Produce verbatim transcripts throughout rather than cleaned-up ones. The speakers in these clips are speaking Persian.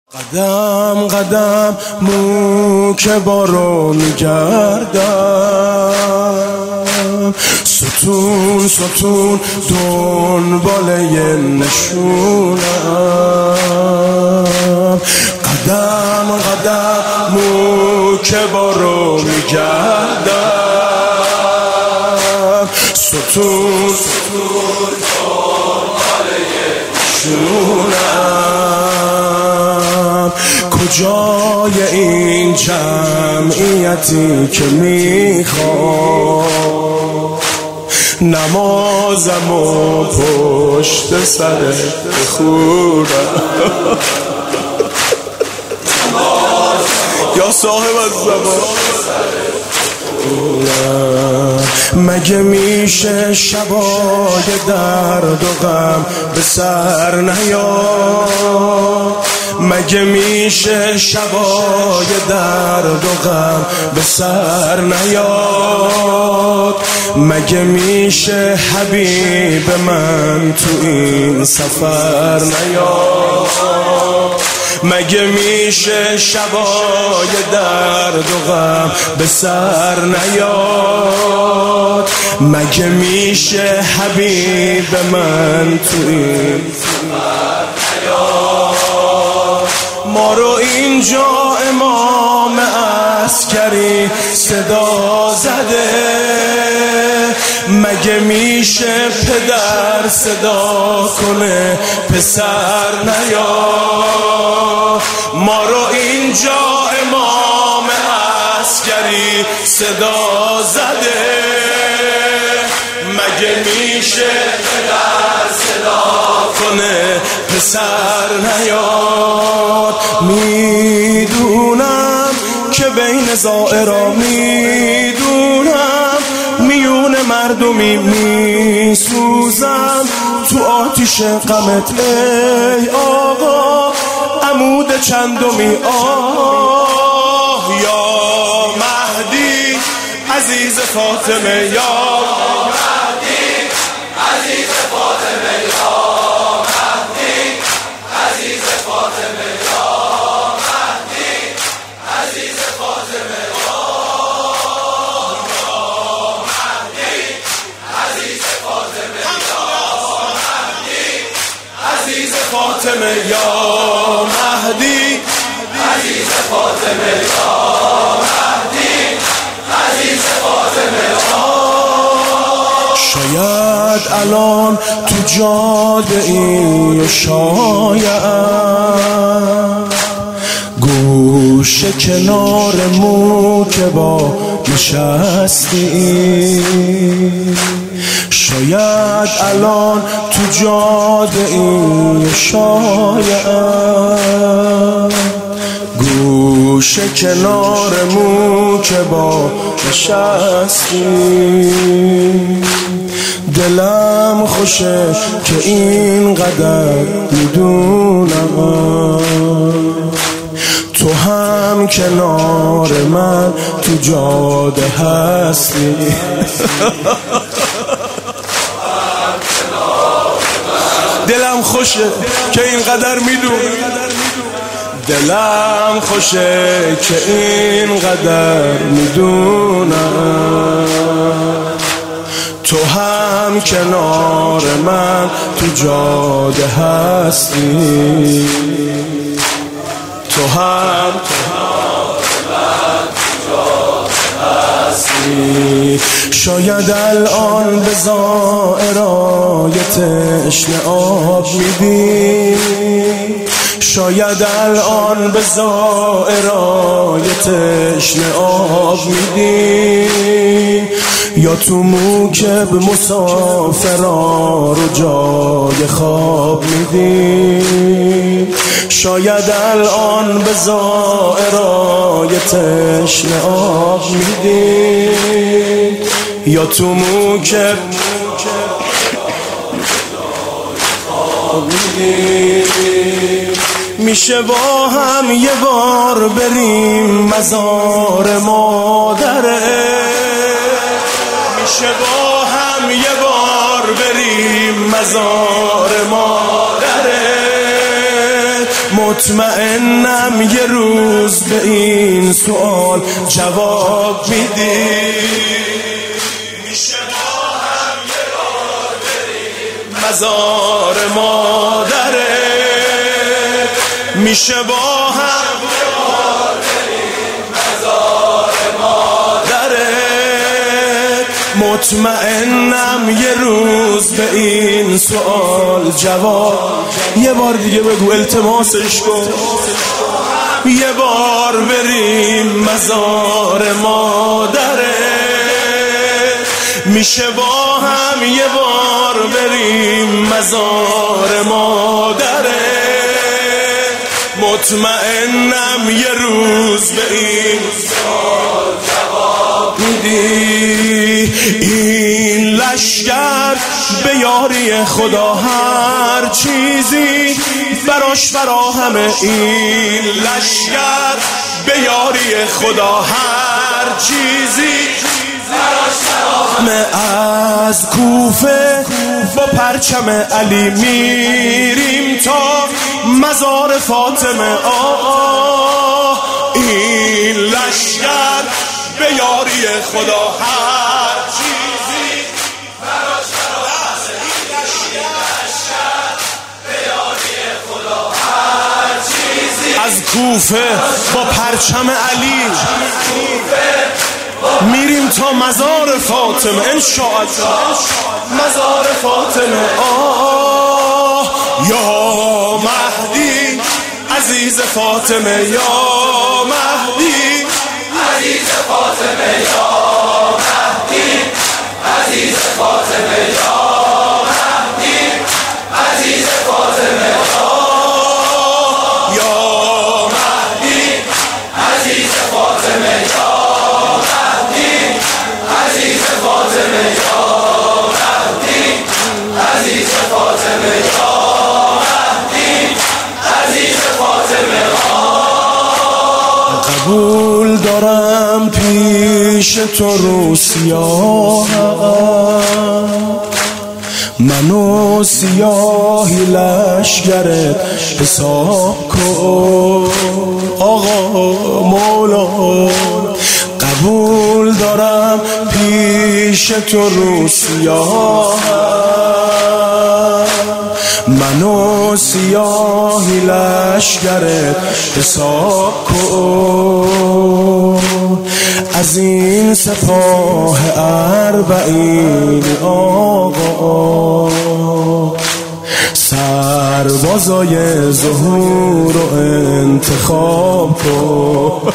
قدم قدم مو که بارو میگردم، ستون ستون دنبال یه نشونم. قدم قدم مو که بارو میگردم، ستون ستون دنبال یه نشونم. کجای این جمعیتی که میخواد نمازم و پشت سر بخورم؟ یا صاحب الزمان مگه میشه شبای درد و غم به سر نیاد؟ مگه میشه شبای درد و غم به سر نیاد؟ مگه میشه حبیب من تو این سفر نیاد؟ مگه میشه شبای درد و غم به سر نیاد؟ مگه میشه حبیب من تو این سفر نیاد؟ ما رو اینجا امام عسکری صدا زده، مگه میشه پدر صدا کنه پسر نیاد؟ ما رو اینجا امام عسکری صدا زده، مگه میشه پدر صدا کنه پسر نیاد؟ میدونم که بین زائرا، میدونم میون مردمی میسوزم تو آتیش غمت ای آقا، عمود چندمی آه یا مهدی عزیز فاطمه، یا مهدی عزیز فاطمه، یا مهدی عزیز فاطمه، یا مهدی عزیز فاطمه، یا مهدی عزیز فاطمه، یا مهدی عزیز فاطمه، یا مهدی عزیز فاطمه، یا مهدی عزیز فاطمه. شاید الان تو جاده ای، شاید گوش کنار مو که با نشستی، شاید الان تو جاده ای، شاید گوش کنار مو که با نشستی. دلم خوشه که اینقدر میدونم تو هم کنار من تو جاده هستی. دلم خوشه که اینقدر میدونم، دلم خوشه که اینقدر میدونم تو هم کنار من تو جاده هستی. تو هم کنار من تو جاده هستی. شاید الان به زائرای تشنه آب میدی، شاید الان به زائرای تشنه آب میدی، یا تو موکب مسافرا رو جای خواب میدی. شاید الان به زائرای تشنه آب میدی، یا تو موکب میشه با هم یه بار بریم مزار مادره، میشه با هم یه بار بریم مزار مادره. مطمئنم یه روز به این سوال جواب میدی. میشه با هم یه بار بریم مزار مادره، میشه با هم یه بار بریم مزار مادره. مطمئنم یه روز به این سوال جواب. یه بار دیگه بگو، التماسش کن. یه بار بریم مزار مادره، میشه با هم یه بار بریم مزار مادره. مطمئنم یه روز به این سوال جواب میدی. این لشگر به یاری خدا هر چیزی براش فراهمه. این لشگر به یاری خدا هر چیزی براش فراهمه. از کوفه با پرچم علی میریم تا مزار فاطمه. آه این لشگر به یاری خدا هر چیزی براش فراهمه. این لشگر به یاری خدا هر چیزی. از کوفه با پرچم علی میریم تا مزار فاطمه. انشاءالله مزار فاطمه. آه یا مهدی عزیز فاطمه، یا مهدی عزیز فاطمه، یا مهدی عزیز فاطمه، یا مهدی عزیز فاطمه. یا مهدی عزیز فاطمه، یا مهدی عزیز فاطمه، یا مهدی عزیز فاطمه، یا مهدی عزیز فاطمه. قبول دارم پیش تو رو سیاهم، منو سیاهی لشگرت حساب کن آقا مولا. قبول دارم پیش تو رو سیاهم، منو سیاهی لشگرت حساب کن. از این سپاه اربعین آقا سربازای ظهور رو انتخاب کن.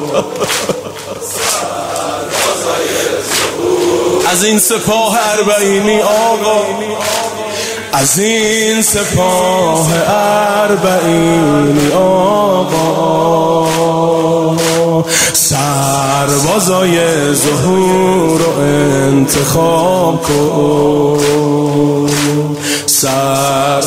از این سپاه اربعینی آقا، از این سپاه اربعینی آقا سربازای ظهور رو انتخاب کن. سر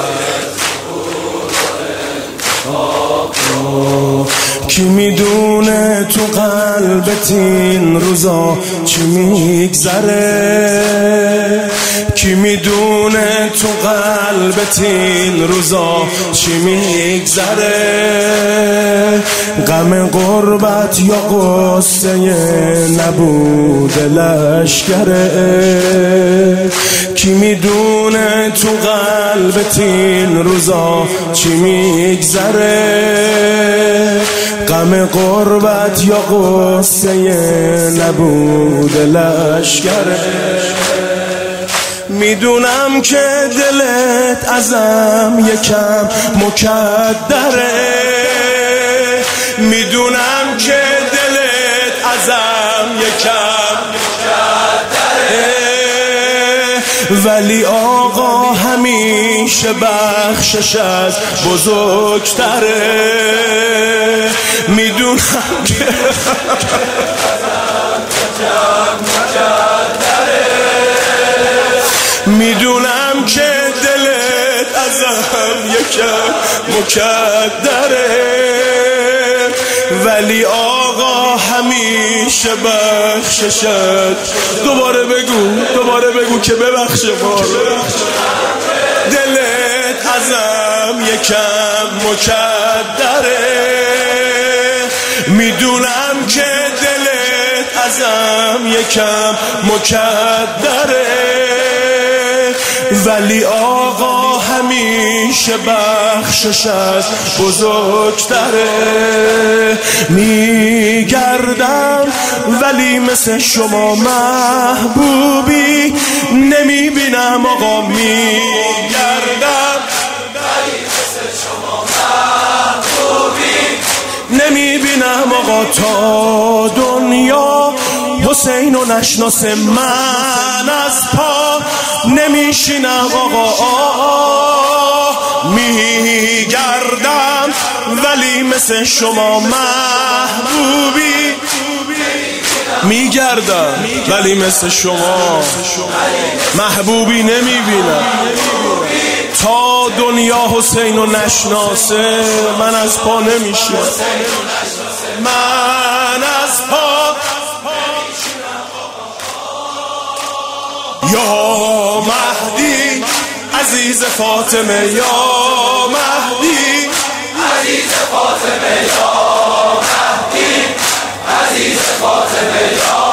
کی میدونه تو قلبت این روزا چی میگذره؟ کی میدونه تو قلبت این روزا چی میگذره؟ غم غربت یا قصه نبود لشگره؟ کی میدونه تو قلبت این روزا چی میگذره؟ غم غربت یا قصه نبود لشگره؟ میدونم که دلت ازم یکم مکدره، میدونم که دلت ازم یکم مکدره، ولی آقا همیشه بخشش از بزرگتره. میدونم که میدونم که دلت ازم یکم مکدره، ولی آقا همیشه بخششت. دوباره بگو دوباره بگو که ببخشه ما. دلت ازم یکم مکدره، میدونم که دلت ازم یکم مکدره، ولی آقا همیشه بخششت بزرگتره. میگردم ولی مثل شما محبوبی نمیبینم آقا، میگردم ولی مثل شما محبوبی نمیبینم آقا، تا دنیا حسین و نشناسه من از پا نمیشینم آقا. میگردم ولی مثل شما محبوبی میگردم ولی مثل شما محبوبی نمیبینم، تا دنیا حسین و نشناسه من از پا نمیشینم، من از پا یا مهدی عزیز فاطمه، یا مهدی عزیز فاطمه، یا مهدی عزیز فاطمه، یا